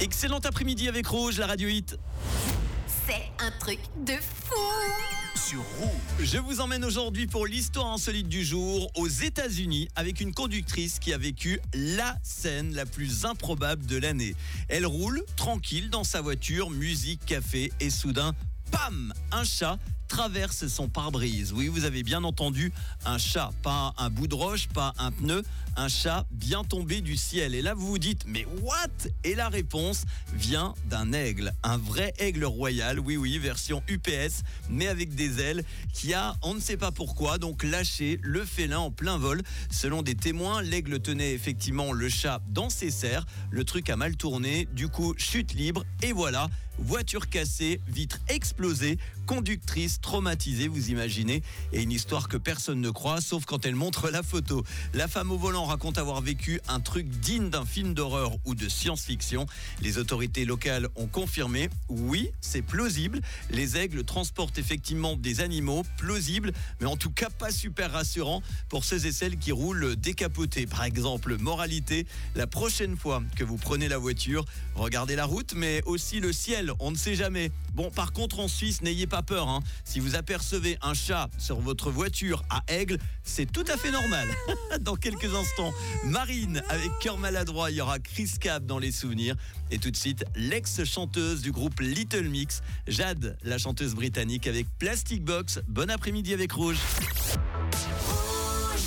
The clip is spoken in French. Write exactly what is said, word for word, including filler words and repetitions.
Excellent après-midi avec Rouge, la radio hit. C'est un truc de fou. Sur Rouge. Je vous emmène aujourd'hui pour l'histoire insolite du jour aux États-Unis avec une conductrice qui a vécu la scène la plus improbable de l'année. Elle roule tranquille dans sa voiture, musique, café et soudain, pam, un chat traverse son pare-brise. Oui, vous avez bien entendu, un chat, pas un bout de roche, pas un pneu, un chat bien tombé du ciel. Et là, vous vous dites, mais what? Et la réponse vient d'un aigle, un vrai aigle royal, oui, oui, version U P S, mais avec des ailes, qui a, on ne sait pas pourquoi, donc lâché le félin en plein vol. Selon des témoins, l'aigle tenait effectivement le chat dans ses serres. Le truc a mal tourné, du coup, chute libre, et voilà, voiture cassée, vitre explosée, conductrice traumatisée, vous imaginez, et une histoire que personne ne croit, sauf quand elle montre la photo. La femme au volant raconte avoir vécu un truc digne d'un film d'horreur ou de science-fiction. Les autorités locales ont confirmé, oui, c'est plausible. Les aigles transportent effectivement des animaux, plausible, mais en tout cas pas super rassurant pour ceux et celles qui roulent décapotés. Par exemple, moralité, la prochaine fois que vous prenez la voiture, regardez la route, mais aussi le ciel, on ne sait jamais. Bon, par contre, en Suisse, n'ayez pas peur, hein. Si vous apercevez un chat sur votre voiture à Aigle, c'est tout à fait normal. Dans quelques instants, Marine avec Cœur Maladroit, il y aura Chris Cab dans les souvenirs. Et tout de suite, l'ex-chanteuse du groupe Little Mix, Jade, la chanteuse britannique avec Plastic Box. Bon après-midi avec Rouge.